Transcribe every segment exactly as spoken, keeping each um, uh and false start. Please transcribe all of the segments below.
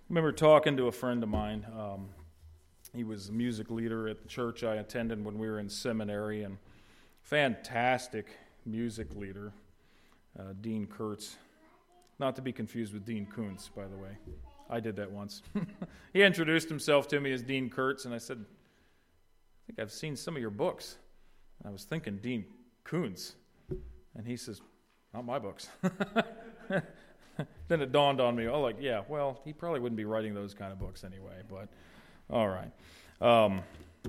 remember talking to a friend of mine. Um, he was a music leader at the church I attended when we were in seminary, and fantastic music leader, uh, Dean Kurtz. Not to be confused with Dean Koontz, by the way. I did that once. He introduced himself to me as Dean Kurtz, and I said, I think I've seen some of your books. And I was thinking Dean Koontz. And he says, not my books. Then it dawned on me, oh, like, yeah, well, he probably wouldn't be writing those kind of books anyway, but all right. Um,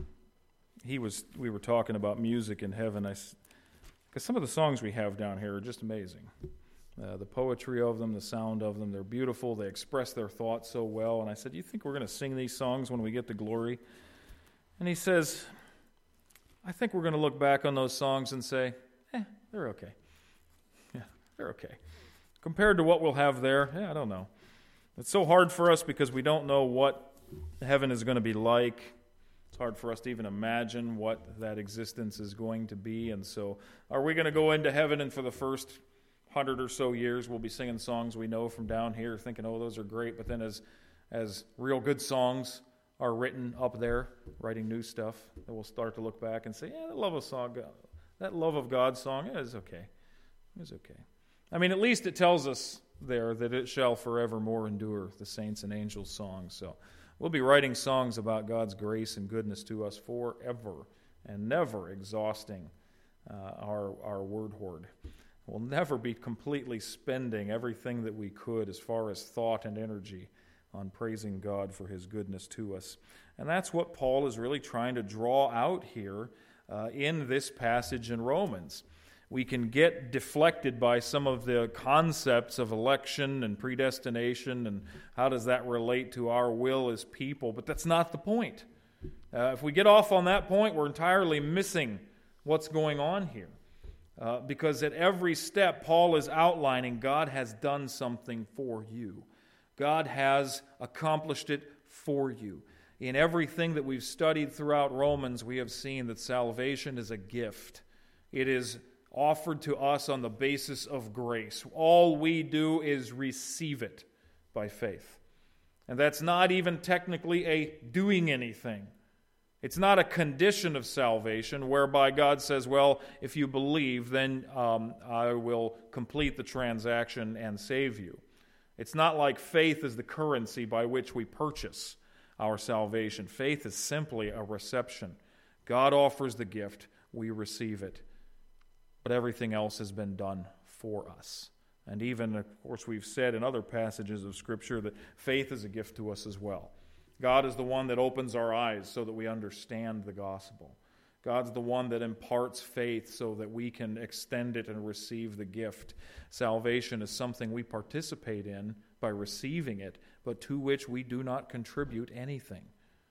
he was, we were talking about music in heaven, because some of the songs we have down here are just amazing. Uh, the poetry of them, the sound of them, they're beautiful. They express their thoughts so well. And I said, you think we're going to sing these songs when we get to glory? And he says, I think we're going to look back on those songs and say, eh, they're okay. Yeah, they're okay. Compared to what we'll have there, yeah, I don't know. It's so hard for us because we don't know what heaven is going to be like. It's hard for us to even imagine what that existence is going to be. And so are we going to go into heaven and for the first hundred or so years we'll be singing songs we know from down here thinking, oh, those are great. But then as as real good songs are written up there, writing new stuff, then we'll start to look back and say, yeah, that love of song, that love of God song yeah, is okay. It's okay. I mean, at least it tells us there that it shall forevermore endure, the saints and angels' songs. So we'll be writing songs about God's grace and goodness to us forever and never exhausting uh, our, our word hoard. We'll never be completely spending everything that we could as far as thought and energy on praising God for His goodness to us. And that's what Paul is really trying to draw out here uh, in this passage in Romans. We can get deflected by some of the concepts of election and predestination and how does that relate to our will as people, but that's not the point. Uh, if we get off on that point, we're entirely missing what's going on here. Uh, because at every step, Paul is outlining God has done something for you. God has accomplished it for you. In everything that we've studied throughout Romans, we have seen that salvation is a gift. It is offered to us on the basis of grace. All we do is receive it by faith. And that's not even technically a doing anything. It's not a condition of salvation whereby God says, well, if you believe, then um, I will complete the transaction and save you. It's not like faith is the currency by which we purchase our salvation. Faith is simply a reception. God offers the gift, we receive it. But everything else has been done for us. And even, of course, we've said in other passages of Scripture that faith is a gift to us as well. God is the one that opens our eyes so that we understand the gospel. God's the one that imparts faith so that we can extend it and receive the gift. Salvation is something we participate in by receiving it, but to which we do not contribute anything.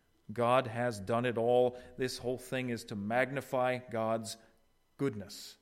God has done it all. This whole thing is to magnify God's goodness,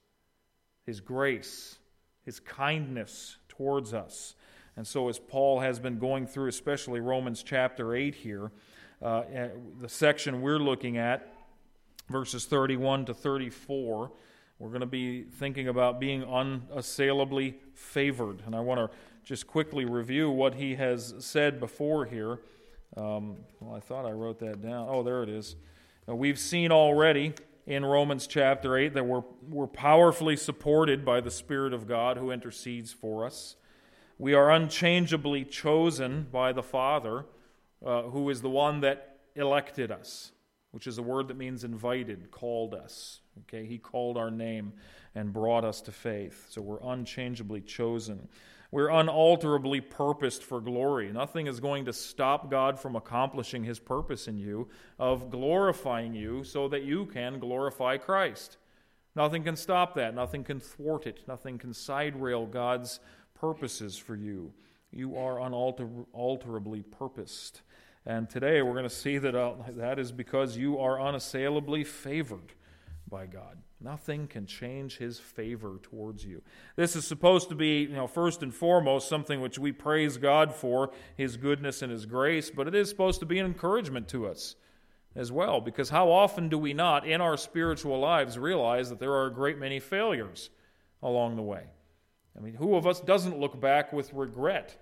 His grace, His kindness towards us. And so as Paul has been going through, especially Romans chapter eight here, uh, the section we're looking at, verses thirty-one to thirty-four, we're going to be thinking about being unassailably favored. And I want to just quickly review what he has said before here. Um, well, I thought I wrote that down. Oh, there it is. Now, we've seen already in Romans chapter eight that we're, we're powerfully supported by the Spirit of God who intercedes for us. We are unchangeably chosen by the Father, uh, who is the one that elected us, which is a word that means invited, called us. Okay, He called our name and brought us to faith. So we're unchangeably chosen. We're unalterably purposed for glory. Nothing is going to stop God from accomplishing His purpose in you of glorifying you so that you can glorify Christ. Nothing can stop that. Nothing can thwart it. Nothing can side rail God's purposes for you. You are unalterably purposed. And today we're going to see that uh, that is because you are unassailably favored by God. Nothing can change His favor towards you. This is supposed to be, you know, first and foremost, something which we praise God for, His goodness and His grace, but it is supposed to be an encouragement to us as well, because how often do we not, in our spiritual lives, realize that there are a great many failures along the way? I mean, who of us doesn't look back with regret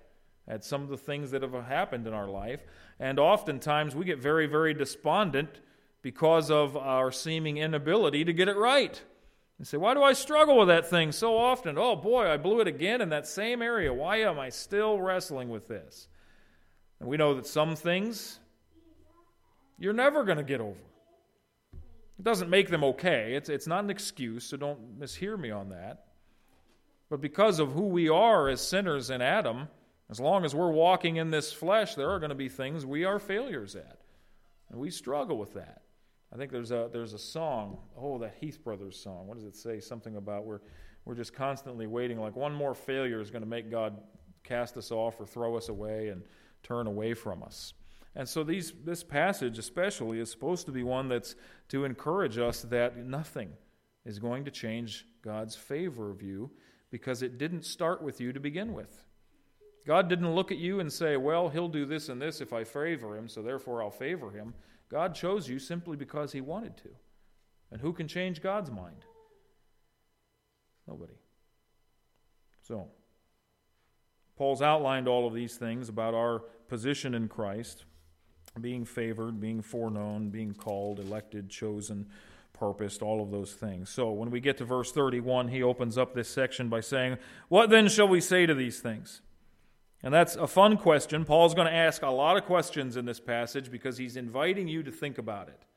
at some of the things that have happened in our life. And oftentimes we get very, very despondent because of our seeming inability to get it right. And say, why do I struggle with that thing so often? Oh boy, I blew it again in that same area. Why am I still wrestling with this? And we know that some things you're never going to get over. It doesn't make them okay. It's, it's not an excuse, so don't mishear me on that. But because of who we are as sinners in Adam, as long as we're walking in this flesh, there are going to be things we are failures at. And we struggle with that. I think there's a there's a song, oh, that Heath Brothers song. What does it say? Something about we're, we're just constantly waiting, like one more failure is going to make God cast us off or throw us away and turn away from us. And so these this passage especially is supposed to be one that's to encourage us that nothing is going to change God's favor of you because it didn't start with you to begin with. God didn't look at you and say, well, he'll do this and this if I favor him, so therefore I'll favor him. God chose you simply because he wanted to. And who can change God's mind? Nobody. So, Paul's outlined all of these things about our position in Christ, being favored, being foreknown, being called, elected, chosen, purposed, all of those things. So when we get to verse thirty-one, he opens up this section by saying, what then shall we say to these things? And that's a fun question. Paul's going to ask a lot of questions in this passage because he's inviting you to think about it.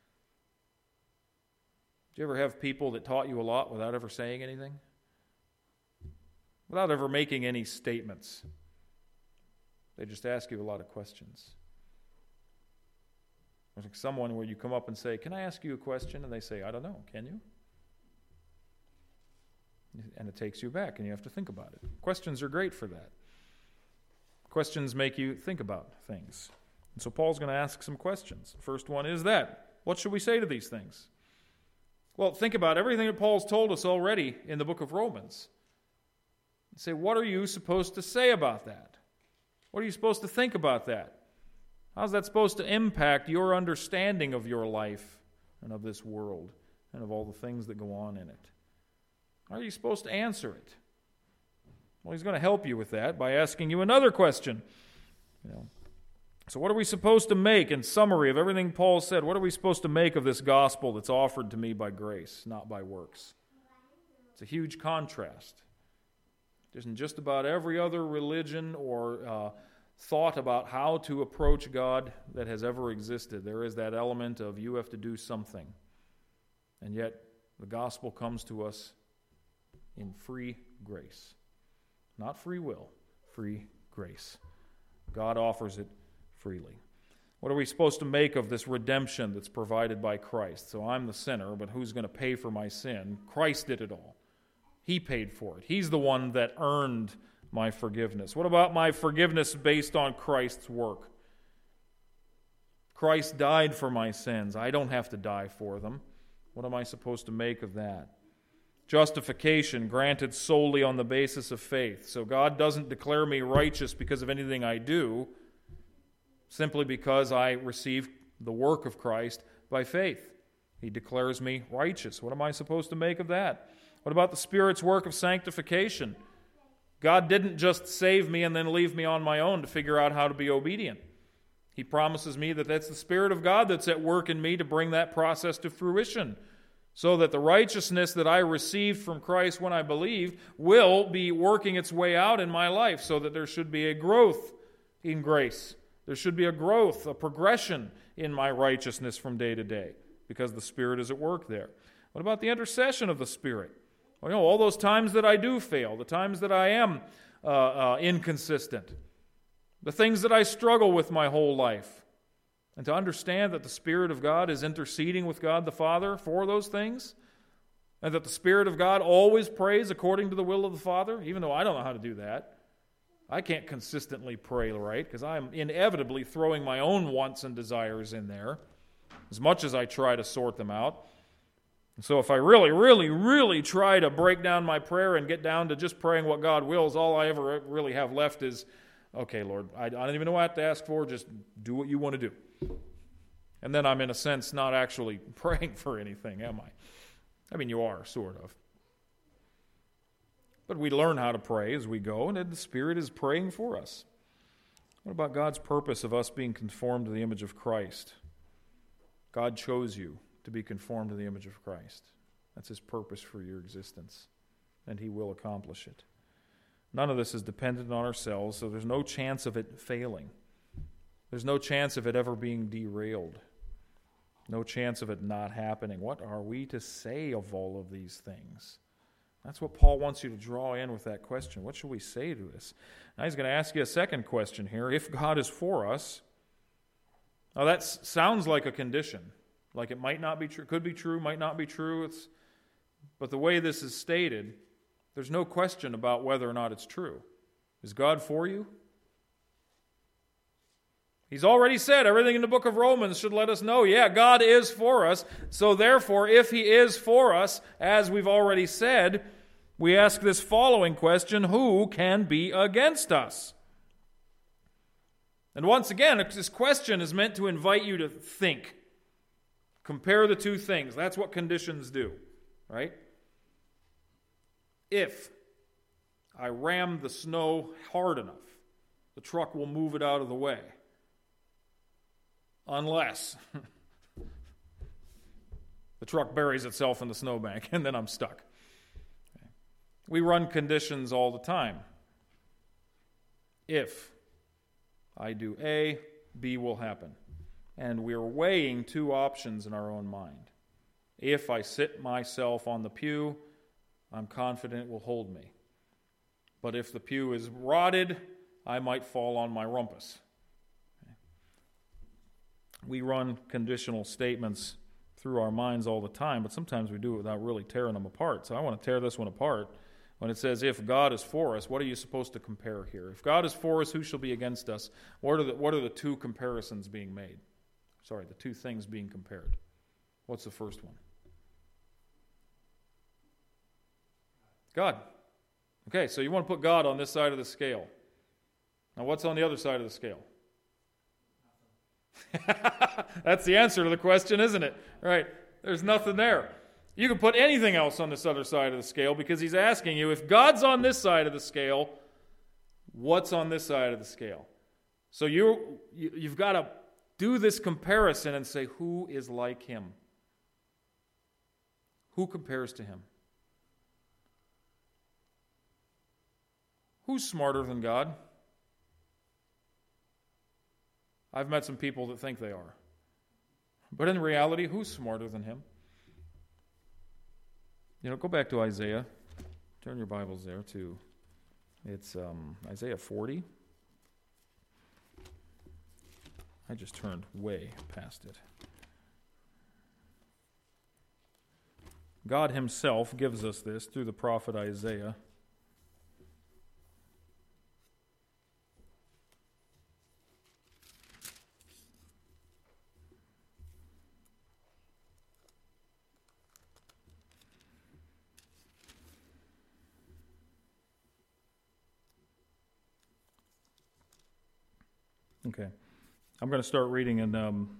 Did you ever have people that taught you a lot without ever saying anything? Without ever making any statements? They just ask you a lot of questions. There's like someone where you come up and say, can I ask you a question? And they say, I don't know. Can you? And it takes you back and you have to think about it. Questions are great for that. Questions make you think about things. And so Paul's going to ask some questions. The first one is that. What should we say to these things? Well, think about everything that Paul's told us already in the book of Romans. And say, what are you supposed to say about that? What are you supposed to think about that? How's that supposed to impact your understanding of your life and of this world and of all the things that go on in it? How are you supposed to answer it? Well, he's going to help you with that by asking you another question. You know, so what are we supposed to make, in summary of everything Paul said, what are we supposed to make of this gospel that's offered to me by grace, not by works? It's a huge contrast. There's in just about every other religion or uh, thought about how to approach God that has ever existed. There is that element of you have to do something. And yet the gospel comes to us in free grace. Not free will, free grace. God offers it freely. What are we supposed to make of this redemption that's provided by Christ? So I'm the sinner, but who's going to pay for my sin? Christ did it all. He paid for it. He's the one that earned my forgiveness. What about my forgiveness based on Christ's work? Christ died for my sins. I don't have to die for them. What am I supposed to make of that? Justification granted solely on the basis of faith. So God doesn't declare me righteous because of anything I do, simply because I received the work of Christ by faith. He declares me righteous. What am I supposed to make of that? What about the Spirit's work of sanctification? God didn't just save me and then leave me on my own to figure out how to be obedient. He promises me that that's the Spirit of God that's at work in me to bring that process to fruition, so that the righteousness that I received from Christ when I believed will be working its way out in my life, so that there should be a growth in grace. There should be a growth, a progression in my righteousness from day to day, because the Spirit is at work there. What about the intercession of the Spirit? Well, you know, all those times that I do fail, the times that I am uh, uh, inconsistent, the things that I struggle with my whole life. And to understand that the Spirit of God is interceding with God the Father for those things, and that the Spirit of God always prays according to the will of the Father, even though I don't know how to do that. I can't consistently pray right, because I'm inevitably throwing my own wants and desires in there, as much as I try to sort them out. And so if I really, really, really try to break down my prayer and get down to just praying what God wills, all I ever really have left is, okay, Lord, I, I don't even know what to ask for, just do what you want to do. And then I'm, in a sense, not actually praying for anything, am I? I mean, you are, sort of. But we learn how to pray as we go, and the Spirit is praying for us. What about God's purpose of us being conformed to the image of Christ? God chose you to be conformed to the image of Christ. That's his purpose for your existence, and he will accomplish it. None of this is dependent on ourselves, so there's no chance of it failing. There's no chance of it ever being derailed. No chance of it not happening. What are we to say of all of these things? That's what Paul wants you to draw in with that question. What should we say to this? Now he's going to ask you a second question here. If God is for us, now that sounds like a condition. Like it might not be true, could be true, might not be true. It's, but the way this is stated, there's no question about whether or not it's true. Is God for you? He's already said everything in the book of Romans should let us know, yeah, God is for us. So therefore, if he is for us, as we've already said, we ask this following question: who can be against us? And once again, this question is meant to invite you to think. Compare the two things. That's what conditions do, right? If I ram the snow hard enough, the truck will move it out of the way. Unless the truck buries itself in the snowbank and then I'm stuck. We run conditions all the time. If I do A, B will happen. And we're weighing two options in our own mind. If I sit myself on the pew, I'm confident it will hold me. But if the pew is rotted, I might fall on my rumpus. We run conditional statements through our minds all the time, but sometimes we do it without really tearing them apart. So I want to tear this one apart. When it says, if God is for us, what are you supposed to compare here? If God is for us, who shall be against us? What are the, what are the two comparisons being made? Sorry, the two things being compared. What's the first one? God. Okay, so you want to put God on this side of the scale. Now what's on the other side of the scale? That's the answer to the question, isn't it? Right. There's nothing there. You can put anything else on this other side of the scale because he's asking you, if God's on this side of the scale, what's on this side of the scale? So you, you, you've got to do this comparison and say, who is like him? Who compares to him? Who's smarter than God? I've met some people that think they are. But in reality, who's smarter than him? You know, go back to Isaiah. Turn your Bibles there to, it's um, Isaiah forty. I just turned way past it. God himself gives us this through the prophet Isaiah. Okay. I'm going to start reading in um,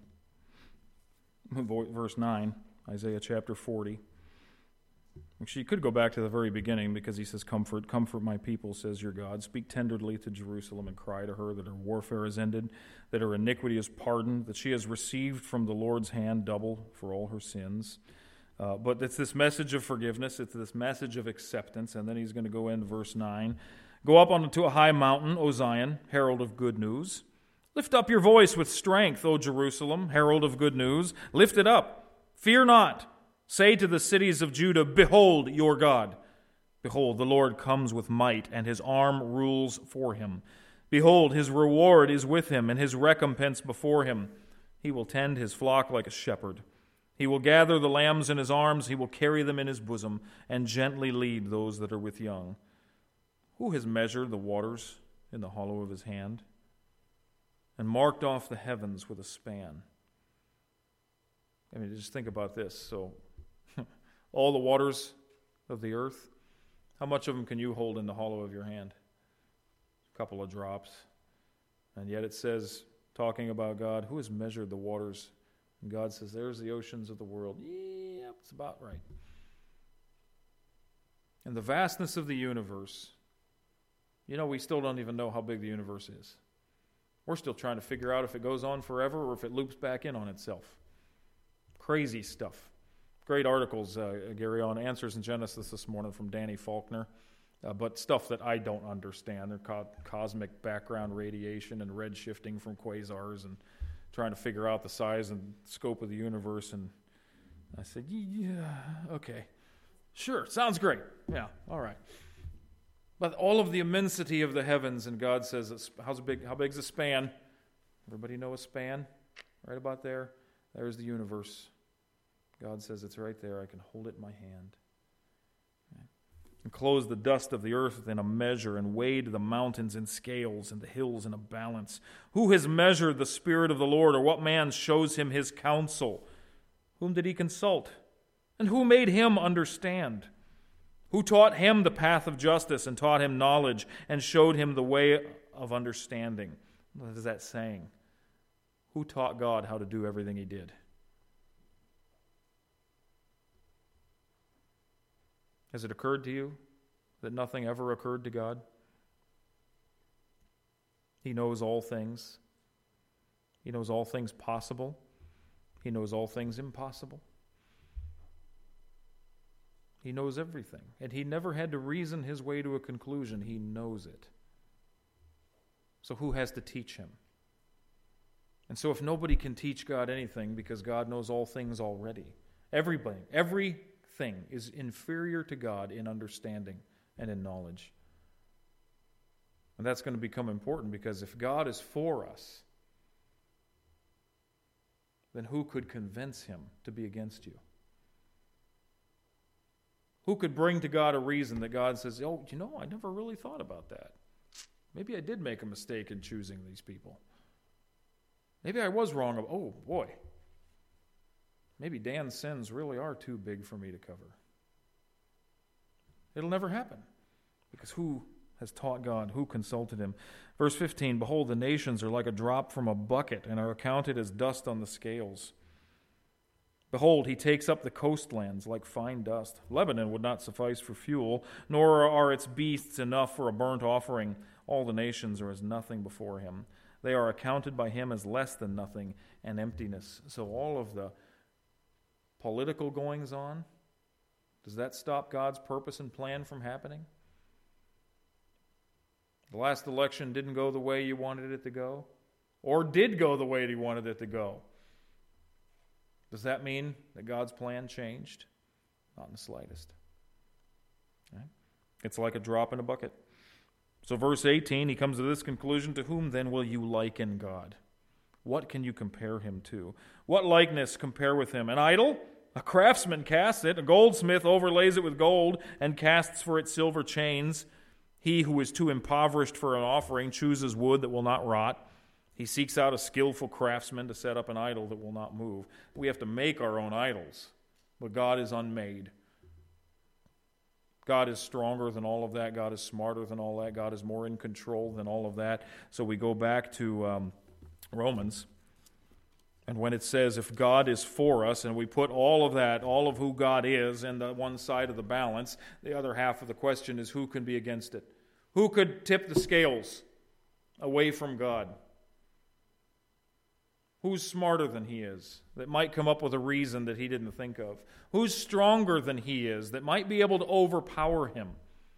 verse nine, Isaiah chapter forty. Actually, you could go back to the very beginning because he says, Comfort, comfort my people, says your God. Speak tenderly to Jerusalem and cry to her that her warfare is ended, that her iniquity is pardoned, that she has received from the Lord's hand double for all her sins. Uh, but it's this message of forgiveness, it's this message of acceptance, and then he's going to go into verse nine. Go up onto a high mountain, O Zion, herald of good news. Lift up your voice with strength, O Jerusalem, herald of good news. Lift it up. Fear not. Say to the cities of Judah, behold your God. Behold, the Lord comes with might, and his arm rules for him. Behold, his reward is with him, and his recompense before him. He will tend his flock like a shepherd. He will gather the lambs in his arms, he will carry them in his bosom, and gently lead those that are with young. Who has measured the waters in the hollow of his hand, and marked off the heavens with a span? I mean, just think about this. So, all the waters of the earth, how much of them can you hold in the hollow of your hand? A couple of drops. And yet it says, talking about God, who has measured the waters? And God says, there's the oceans of the world. Yep, it's about right. And the vastness of the universe, you know, we still don't even know how big the universe is. We're still trying to figure out if it goes on forever or if it loops back in on itself. Crazy stuff. Great articles, uh, Gary, on Answers in Genesis this morning from Danny Faulkner. Uh, but stuff that I don't understand. They're called cosmic background radiation and red shifting from quasars and trying to figure out the size and scope of the universe. And I said, yeah, okay. Sure, sounds great. Yeah, all right. But all of the immensity of the heavens, and God says, it's, how's big, how big's a span? Everybody know a span? Right about there? There's the universe. God says it's right there. I can hold it in my hand. And clothes the dust of the earth in a measure, and weighed the mountains in scales, and the hills in a balance. Who has measured the Spirit of the Lord, or what man shows him his counsel? Whom did he consult? And who made him understand? Who taught him the path of justice, and taught him knowledge, and showed him the way of understanding? What is that saying? Who taught God how to do everything he did? Has it occurred to you that nothing ever occurred to God? He knows all things. He knows all things possible. He knows all things impossible. He knows everything. And he never had to reason his way to a conclusion. He knows it. So who has to teach him? And so if nobody can teach God anything because God knows all things already, everybody, every thing is inferior to God in understanding and in knowledge. And that's going to become important, because if God is for us, then who could convince him to be against you? Who could bring to God a reason that God says, oh, you know, I never really thought about that. Maybe I did make a mistake in choosing these people. Maybe I was wrong. Oh, boy. Maybe Dan's sins really are too big for me to cover. It'll never happen, because who has taught God? Who consulted him? Verse fifteen, behold, the nations are like a drop from a bucket and are accounted as dust on the scales. Behold, he takes up the coastlands like fine dust. Lebanon would not suffice for fuel, nor are its beasts enough for a burnt offering. All the nations are as nothing before him. They are accounted by him as less than nothing and emptiness. So all of the political goings-on, does that stop God's purpose and plan from happening? The last election didn't go the way you wanted it to go, or did go the way you wanted it to go. Does that mean that God's plan changed? Not in the slightest. Right? It's like a drop in a bucket. So verse eighteen, he comes to this conclusion, to whom then will you liken God? What can you compare him to? What likeness compare with him? An idol? A craftsman casts it. A goldsmith overlays it with gold and casts for it silver chains. He who is too impoverished for an offering chooses wood that will not rot. He seeks out a skillful craftsman to set up an idol that will not move. We have to make our own idols, but God is unmade. God is stronger than all of that. God is smarter than all that. God is more in control than all of that. So we go back to um, Romans, and when it says, if God is for us, and we put all of that, all of who God is, in the one side of the balance, the other half of the question is, who can be against it? Who could tip the scales away from God? Who's smarter than he is, that might come up with a reason that he didn't think of? Who's stronger than he is, that might be able to overpower him?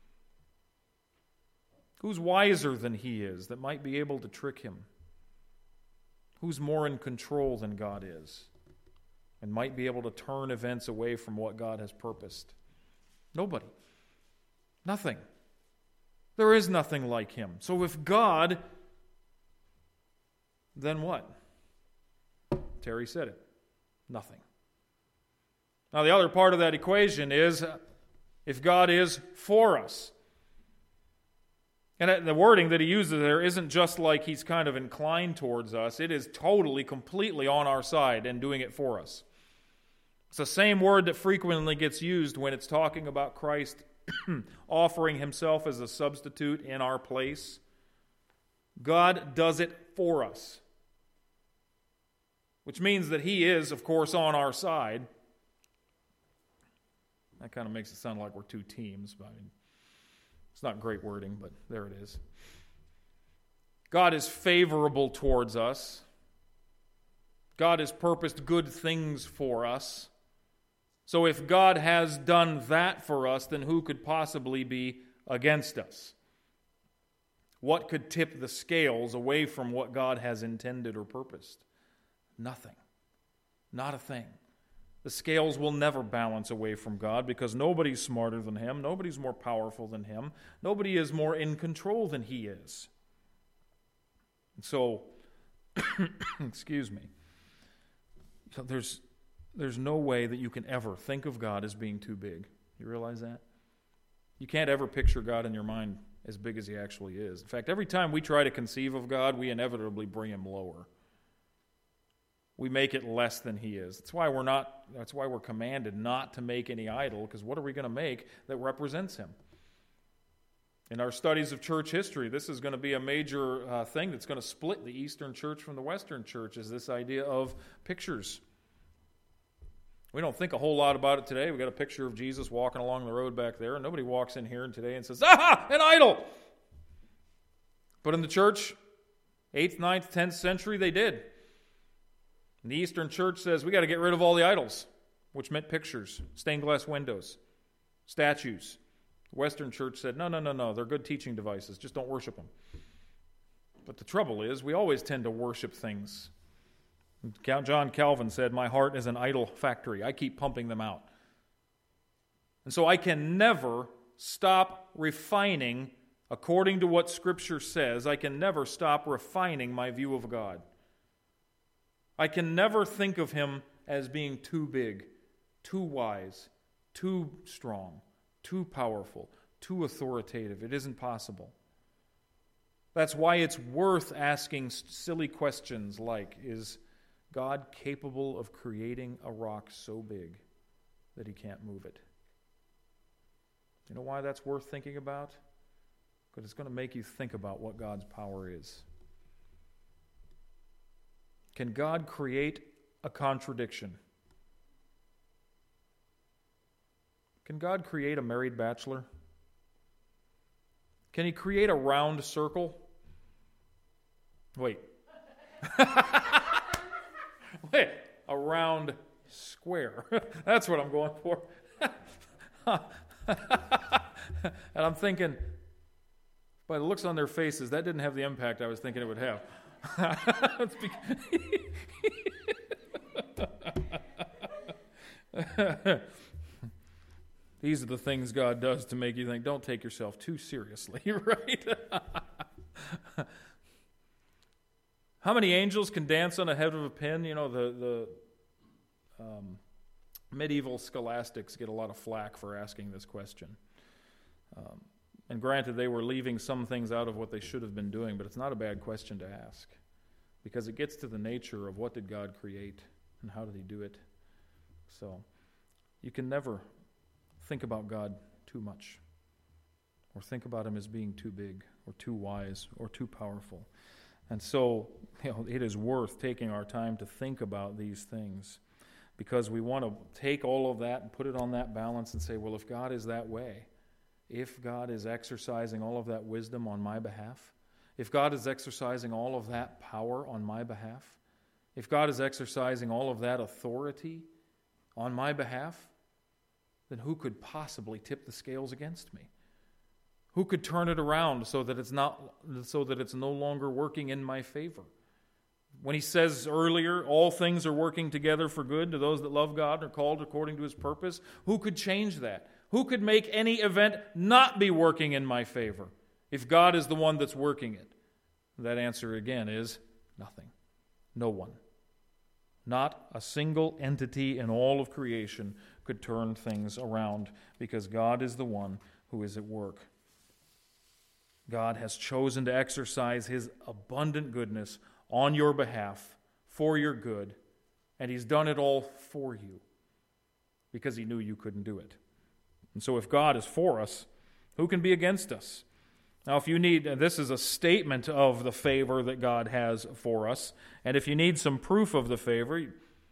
Who's wiser than he is, that might be able to trick him? Who's more in control than God is, and might be able to turn events away from what God has purposed? Nobody. Nothing. There is nothing like him. So if God, then what? Terry said it. Nothing. Now, the other part of that equation is, if God is for us. And the wording that he uses there isn't just like he's kind of inclined towards us. It is totally, completely on our side and doing it for us. It's the same word that frequently gets used when it's talking about Christ offering himself as a substitute in our place. God does it for us. Which means that he is, of course, on our side. That kind of makes it sound like we're two teams. But I mean, it's not great wording, but there it is. God is favorable towards us. God has purposed good things for us. So if God has done that for us, then who could possibly be against us? What could tip the scales away from what God has intended or purposed? Nothing. Not a thing. The scales will never balance away from God because nobody's smarter than Him. Nobody's more powerful than Him. Nobody is more in control than He is. And so, excuse me, so there's, there's no way that you can ever think of God as being too big. You realize that? You can't ever picture God in your mind as big as He actually is. In fact, every time we try to conceive of God, we inevitably bring Him lower. We make it less than He is. That's why we're not. That's why we're commanded not to make any idol, because what are we going to make that represents Him? In our studies of church history, this is going to be a major uh, thing that's going to split the Eastern Church from the Western Church, is this idea of pictures. We don't think a whole lot about it today. We've got a picture of Jesus walking along the road back there, and nobody walks in here today and says, "Aha, an idol!" But in the church, eighth, ninth, tenth century, they did. And the Eastern Church says, we got to get rid of all the idols, which meant pictures, stained glass windows, statues. The Western Church said, no, no, no, no, they're good teaching devices, just don't worship them. But the trouble is, we always tend to worship things. John Calvin said, my heart is an idol factory. I keep pumping them out. And so I can never stop refining, according to what Scripture says, I can never stop refining my view of God. I can never think of Him as being too big, too wise, too strong, too powerful, too authoritative. It isn't possible. That's why it's worth asking silly questions like, is God capable of creating a rock so big that He can't move it? You know why that's worth thinking about? Because it's going to make you think about what God's power is. Can God create a contradiction? Can God create a married bachelor? Can He create a round circle? Wait. Wait, a round square. That's what I'm going for. And I'm thinking, by the looks on their faces, that didn't have the impact I was thinking it would have. These are the things God does to make you think, don't take yourself too seriously, right? How many angels can dance on the head of a pin? You know, the, the um, medieval scholastics get a lot of flack for asking this question. Um, And granted, they were leaving some things out of what they should have been doing, but it's not a bad question to ask because it gets to the nature of what did God create and how did He do it. So you can never think about God too much or think about Him as being too big or too wise or too powerful. And so, you know, it is worth taking our time to think about these things because we want to take all of that and put it on that balance and say, well, if God is that way, if God is exercising all of that wisdom on my behalf, if God is exercising all of that power on my behalf, if God is exercising all of that authority on my behalf, then who could possibly tip the scales against me? Who could turn it around so that it's not, so that it's no longer working in my favor? When He says earlier, all things are working together for good to those that love God and are called according to His purpose, who could change that? Who could make any event not be working in my favor if God is the one that's working it? That answer again is nothing. No one. Not a single entity in all of creation could turn things around because God is the one who is at work. God has chosen to exercise His abundant goodness on your behalf for your good, and He's done it all for you because He knew you couldn't do it. And so if God is for us, who can be against us? Now, if you need, this is a statement of the favor that God has for us, and if you need some proof of the favor,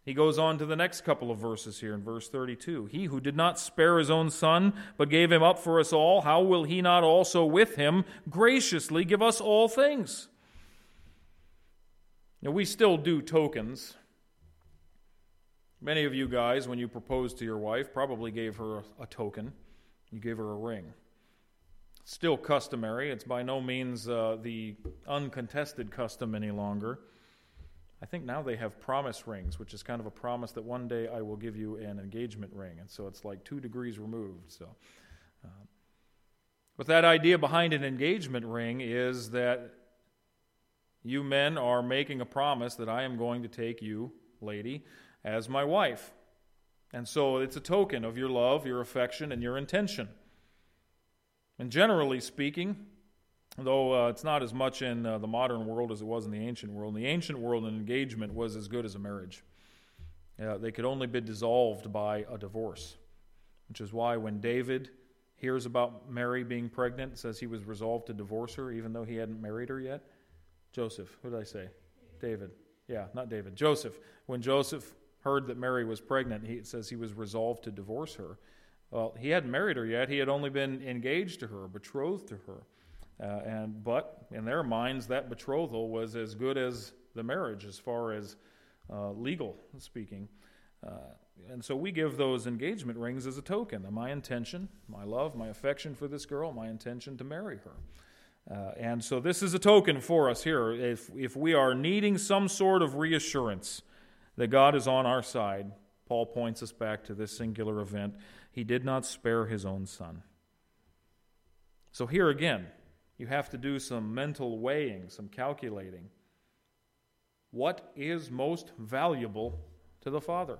He goes on to the next couple of verses here in verse thirty-two. He who did not spare his own son, but gave him up for us all, how will he not also with him graciously give us all things? Now, we still do tokens. Many of you guys, when you proposed to your wife, probably gave her a, a token. You gave her a ring. It's still customary. It's by no means uh, the uncontested custom any longer. I think now they have promise rings, which is kind of a promise that one day I will give you an engagement ring. And so it's like two degrees removed. So, uh, But that idea behind an engagement ring is that you men are making a promise that I am going to take you, lady, as my wife. And so it's a token of your love, your affection, and your intention. And generally speaking, though uh, it's not as much in uh, the modern world as it was in the ancient world, in the ancient world an engagement was as good as a marriage. Uh, they could only be dissolved by a divorce, which is why when David hears about Mary being pregnant, it says he was resolved to divorce her even though he hadn't married her yet. Joseph, who did I say? David. Yeah, not David. Joseph. When Joseph heard that Mary was pregnant, he, it says he was resolved to divorce her. Well, he hadn't married her yet. He had only been engaged to her, betrothed to her. Uh, and but in their minds, that betrothal was as good as the marriage as far as uh, legal speaking. Uh, and so we give those engagement rings as a token of my intention, my love, my affection for this girl, my intention to marry her. Uh, and so this is a token for us here. If, if we are needing some sort of reassurance that God is on our side, Paul points us back to this singular event. He did not spare his own son. So here again, you have to do some mental weighing, some calculating. What is most valuable to the Father?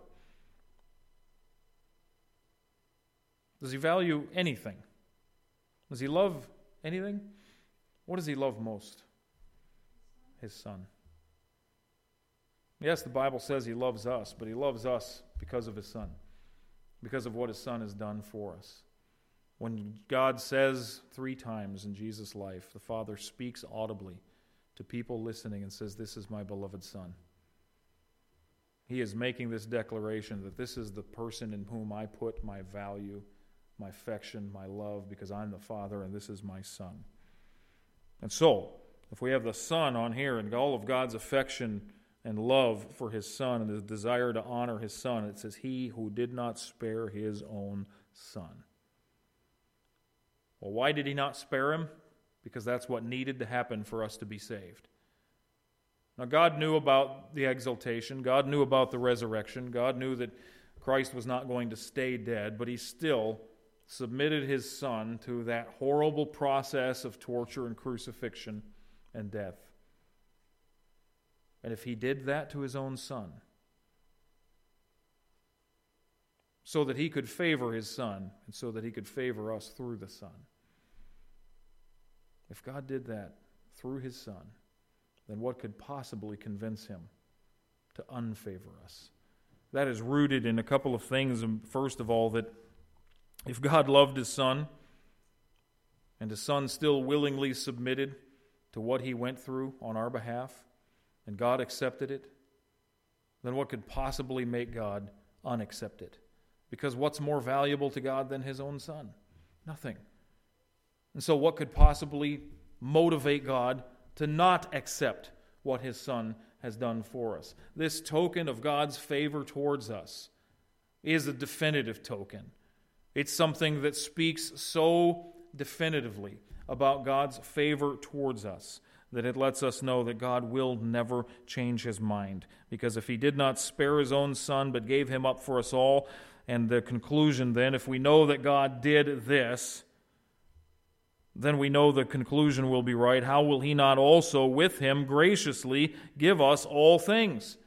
Does he value anything? Does he love anything? What does he love most? His Son. Yes, the Bible says he loves us, but he loves us because of his Son, because of what his Son has done for us. When God says three times in Jesus' life, the Father speaks audibly to people listening and says, "This is my beloved Son." He is making this declaration that this is the person in whom I put my value, my affection, my love, because I'm the Father and this is my Son. And so, if we have the Son on here and all of God's affection and love for his Son and his desire to honor his Son, it says, he who did not spare his own Son. Well, why did he not spare him? Because that's what needed to happen for us to be saved. Now, God knew about the exaltation. God knew about the resurrection. God knew that Christ was not going to stay dead, but he still submitted his Son to that horrible process of torture and crucifixion and death. And if he did that to his own Son, so that he could favor his Son, and so that he could favor us through the Son, if God did that through his Son, then what could possibly convince him to unfavor us? That is rooted in a couple of things. First of all, that if God loved his Son, and his Son still willingly submitted to what he went through on our behalf, and God accepted it, then what could possibly make God unaccept it? Because what's more valuable to God than his own Son? Nothing. And so what could possibly motivate God to not accept what his Son has done for us? This token of God's favor towards us is a definitive token. It's something that speaks so definitively about God's favor towards us that it lets us know that God will never change his mind. Because if he did not spare his own Son but gave him up for us all, and the conclusion then, if we know that God did this, then we know the conclusion will be right. How will he not also with him graciously give us all things?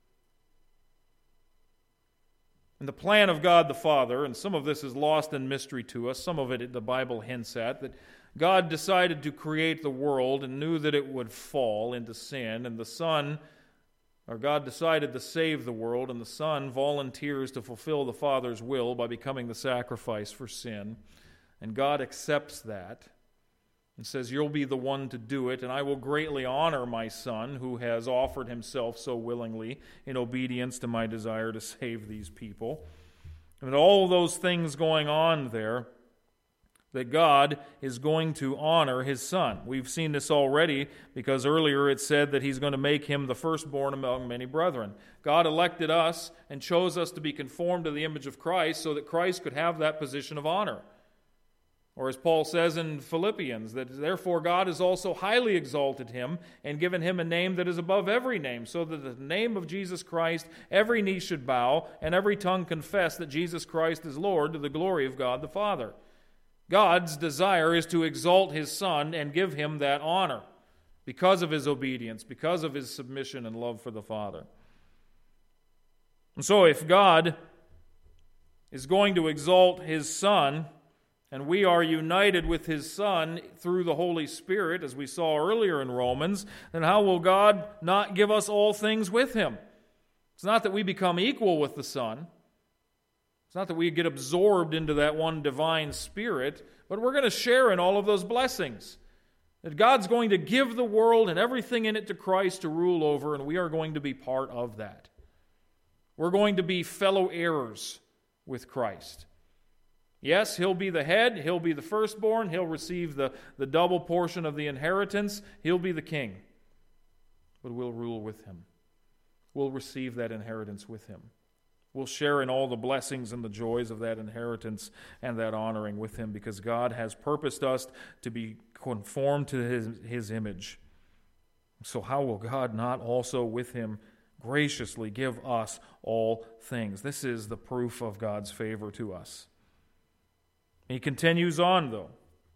And the plan of God the Father, and some of this is lost in mystery to us, some of it the Bible hints at, that God decided to create the world and knew that it would fall into sin, and the Son, or God decided to save the world, and the Son volunteers to fulfill the Father's will by becoming the sacrifice for sin. And God accepts that. and says, "You'll be the one to do it, and I will greatly honor my son who has offered himself so willingly in obedience to my desire to save these people." And all those things going on there, that God is going to honor his son. We've seen this already because earlier it said that he's going to make him the firstborn among many brethren. God elected us and chose us to be conformed to the image of Christ so that Christ could have that position of honor. Or as Paul says in Philippians, that therefore God has also highly exalted him and given him a name that is above every name, so that the name of Jesus Christ every knee should bow and every tongue confess that Jesus Christ is Lord, to the glory of God the Father. God's desire is to exalt his Son and give him that honor because of his obedience, because of his submission and love for the Father. And so if God is going to exalt his Son, and we are united with his Son through the Holy Spirit, as we saw earlier in Romans, then how will God not give us all things with him? It's not that we become equal with the Son. It's not that we get absorbed into that one divine Spirit, but we're going to share in all of those blessings. That God's going to give the world and everything in it to Christ to rule over, and we are going to be part of that. We're going to be fellow heirs with Christ. Yes, he'll be the head, he'll be the firstborn, he'll receive the, the double portion of the inheritance, he'll be the king. But we'll rule with him. We'll receive that inheritance with him. We'll share in all the blessings and the joys of that inheritance and that honoring with him, because God has purposed us to be conformed to his, his image. So how will God not also with him graciously give us all things? This is the proof of God's favor to us. He continues on, though.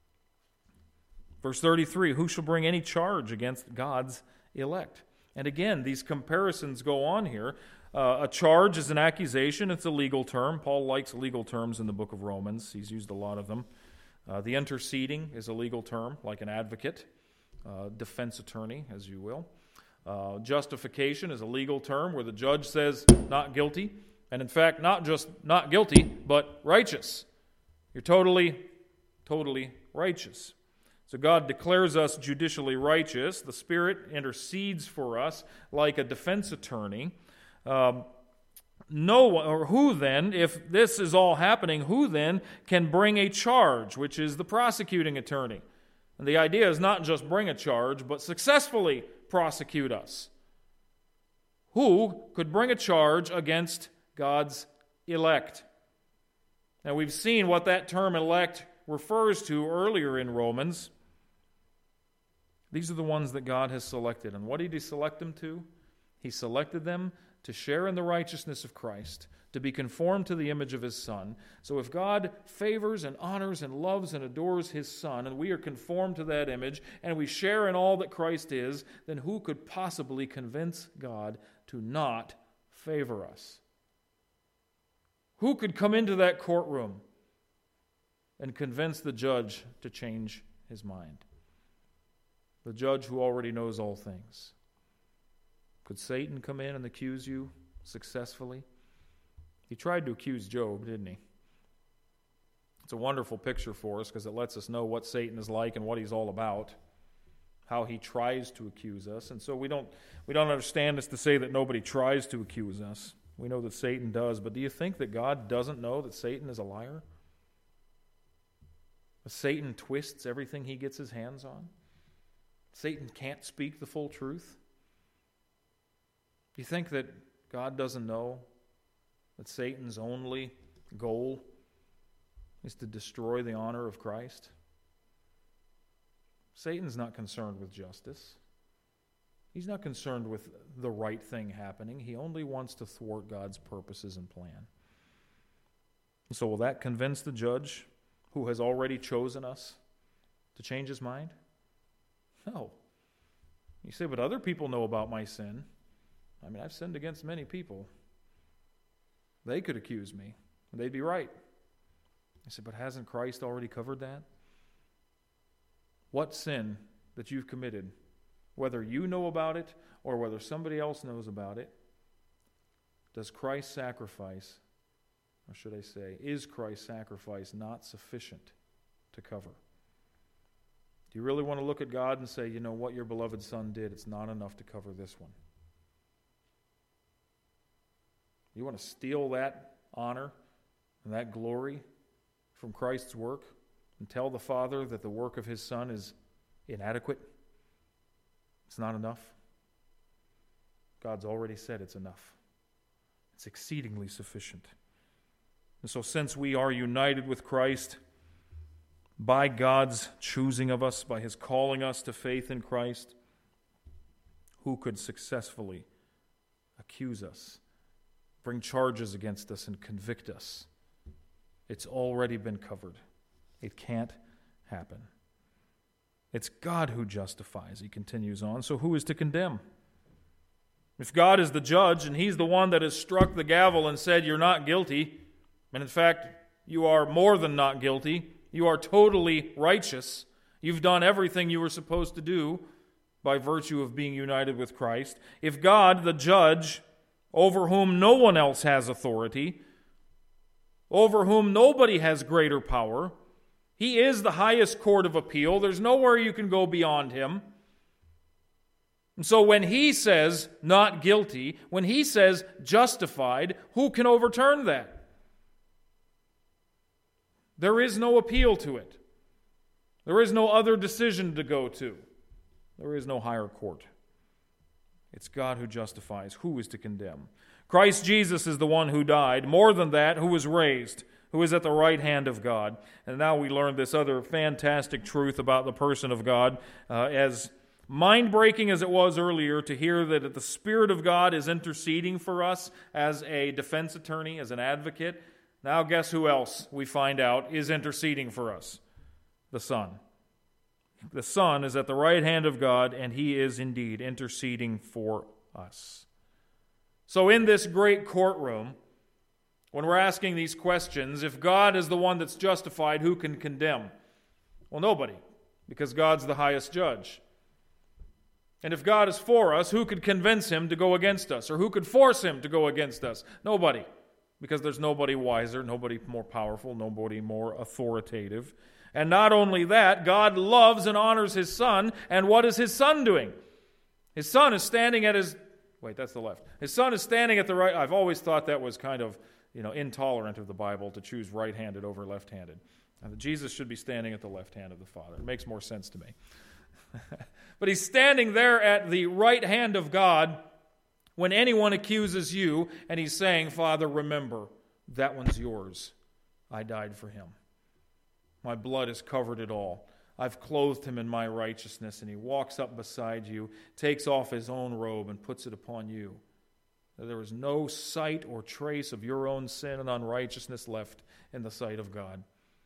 Verse thirty-three, who shall bring any charge against God's elect? And again, these comparisons go on here. Uh, a charge is an accusation. It's a legal term. Paul likes legal terms in the book of Romans. He's used a lot of them. Uh, the interceding is a legal term, like an advocate, uh, defense attorney, as you will. Uh, justification is a legal term where the judge says not guilty, and in fact, not just not guilty, but righteous. You're totally, totally righteous. So God declares us judicially righteous. The Spirit intercedes for us like a defense attorney. Um, no one, or who then, if this is all happening, who then can bring a charge, which is the prosecuting attorney? And the idea is not just bring a charge, but successfully prosecute us. Who could bring a charge against God's elect? Now, we've seen what that term elect refers to earlier in Romans. These are the ones that God has selected. And what did he select them to? He selected them to share in the righteousness of Christ, to be conformed to the image of his Son. So if God favors and honors and loves and adores his Son, and we are conformed to that image, and we share in all that Christ is, then who could possibly convince God to not favor us? Who could come into that courtroom and convince the judge to change his mind? The judge who already knows all things. Could Satan come in and accuse you successfully? He tried to accuse Job, didn't he? It's a wonderful picture for us because it lets us know what Satan is like and what he's all about, how he tries to accuse us. And so we don't we don't understand this to say that nobody tries to accuse us. We know that Satan does, but do you think that God doesn't know that Satan is a liar? That Satan twists everything he gets his hands on? Satan can't speak the full truth? Do you think that God doesn't know that Satan's only goal is to destroy the honor of Christ? Satan's not concerned with justice. He's not concerned with the right thing happening. He only wants to thwart God's purposes and plan. And so will that convince the judge who has already chosen us to change his mind? No. You say, but other people know about my sin. I mean, I've sinned against many people. They could accuse me, and they'd be right. I said, but hasn't Christ already covered that? What sin that you've committed, whether you know about it or whether somebody else knows about it, does Christ's sacrifice, or should I say, is Christ's sacrifice not sufficient to cover? Do you really want to look at God and say, you know what your beloved Son did, it's not enough to cover this one? You want to steal that honor and that glory from Christ's work and tell the Father that the work of His Son is inadequate? It's not enough? God's already said it's enough. It's exceedingly sufficient. And so since we are united with Christ by God's choosing of us, by His calling us to faith in Christ, who could successfully accuse us, bring charges against us, and convict us? It's already been covered. It can't happen. It's God who justifies, he continues on. So who is to condemn? If God is the judge and He's the one that has struck the gavel and said you're not guilty, and in fact you are more than not guilty, you are totally righteous, you've done everything you were supposed to do by virtue of being united with Christ. If God, the judge, over whom no one else has authority, over whom nobody has greater power, He is the highest court of appeal, there's nowhere you can go beyond Him. And so when He says not guilty, when He says justified, who can overturn that? There is no appeal to it. There is no other decision to go to. There is no higher court. It's God who justifies. Who is to condemn? Christ Jesus is the one who died. More than that, who was raised, who is at the right hand of God. And now we learn this other fantastic truth about the person of God. Uh, as mind-breaking as it was earlier to hear that the Spirit of God is interceding for us as a defense attorney, as an advocate, now guess who else we find out is interceding for us? The Son. The Son is at the right hand of God, and He is indeed interceding for us. So in this great courtroom, when we're asking these questions, if God is the one that's justified, who can condemn? Well, nobody, because God's the highest judge. And if God is for us, who could convince Him to go against us? Or who could force Him to go against us? Nobody. Because there's nobody wiser, nobody more powerful, nobody more authoritative. And not only that, God loves and honors His Son. And what is His Son doing? His Son is standing at His... Wait, that's the left. His Son is standing at the right... I've always thought that was kind of, you know, intolerant of the Bible to choose right-handed over left-handed. And that Jesus should be standing at the left hand of the Father. It makes more sense to me. But He's standing there at the right hand of God when anyone accuses you, and He's saying, Father, remember, that one's yours. I died for him. My blood has covered it all. I've clothed him in my righteousness. And He walks up beside you, takes off His own robe, and puts it upon you. There is no sight or trace of your own sin and unrighteousness left in the sight of God.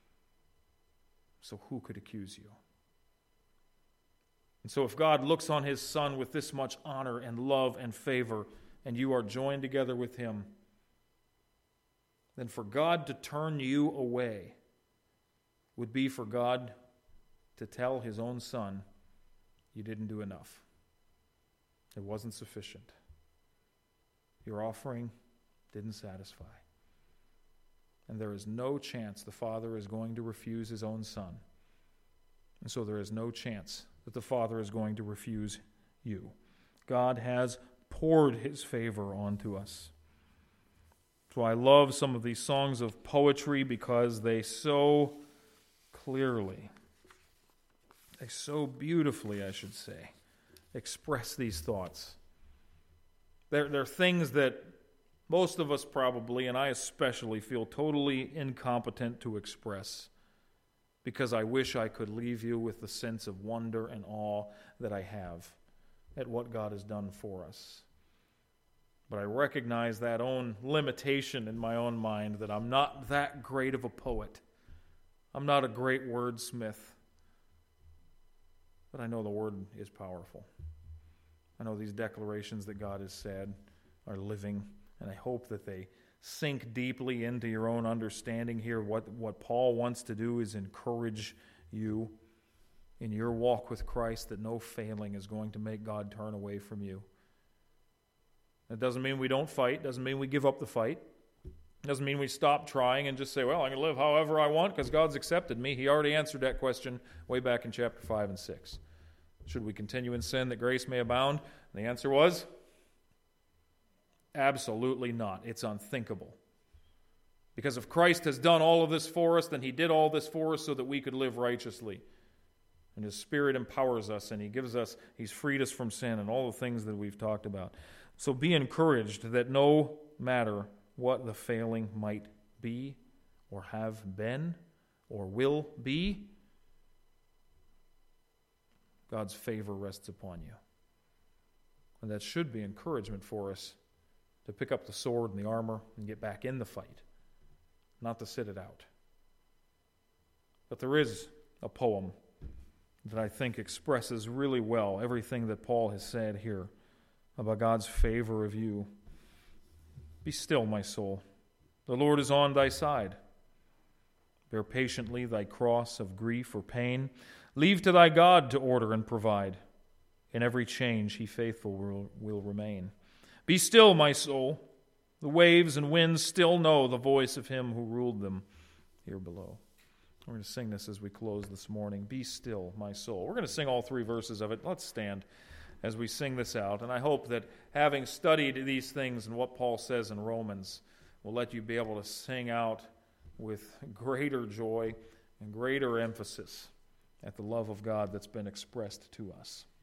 So who could accuse you? And so if God looks on His Son with this much honor and love and favor, and you are joined together with Him, then for God to turn you away would be for God to tell His own Son, you didn't do enough. It wasn't sufficient. Your offering didn't satisfy. And there is no chance the Father is going to refuse His own Son. And so there is no chance that the Father is going to refuse you. God has poured His favor onto us. So I love some of these songs of poetry because they so clearly, they so beautifully, I should say, express these thoughts. They're, they're things that most of us probably, and I especially, feel totally incompetent to express, because I wish I could leave you with the sense of wonder and awe that I have at what God has done for us. But I recognize that own limitation in my own mind, that I'm not that great of a poet. I'm not a great wordsmith. But I know the Word is powerful. I know these declarations that God has said are living, and I hope that they sink deeply into your own understanding here. What, what Paul wants to do is encourage you in your walk with Christ, that no failing is going to make God turn away from you. That doesn't mean we don't fight, doesn't mean we give up the fight. Doesn't mean we stop trying and just say, well, I can live however I want because God's accepted me. He already answered that question way back in chapter five and six. Should we continue in sin that grace may abound? And the answer was, absolutely not. It's unthinkable. Because if Christ has done all of this for us, then he did all this for us so that we could live righteously. And his Spirit empowers us, and he gives us, he's freed us from sin and all the things that we've talked about. So be encouraged that no matter what the failing might be, or have been, or will be, God's favor rests upon you. And that should be encouragement for us to pick up the sword and the armor and get back in the fight, not to sit it out. But there is a poem that I think expresses really well everything that Paul has said here about God's favor of you. Be still, my soul. The Lord is on thy side. Bear patiently thy cross of grief or pain. Leave to thy God to order and provide. In every change he faithful will, will remain. Be still, my soul. The waves and winds still know the voice of him who ruled them here below. We're going to sing this as we close this morning. Be still, my soul. We're going to sing all three verses of it. Let's stand as we sing this out. And I hope that having studied these things and what Paul says in Romans will let you be able to sing out with greater joy and greater emphasis at the love of God that's been expressed to us.